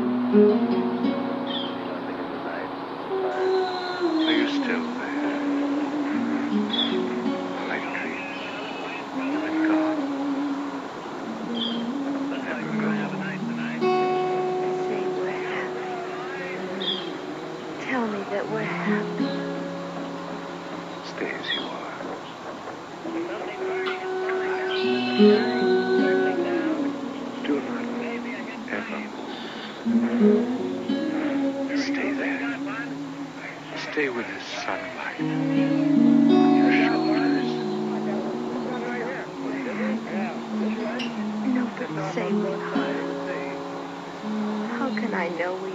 Are you still there? Like dreams, you've been gone. Never gone. Say we're happy. Tell me that we're happy. Stay as you are. Do not ever move. Stay there. Stay with the sunlight on your shoulders. No, but say we are. How can I know we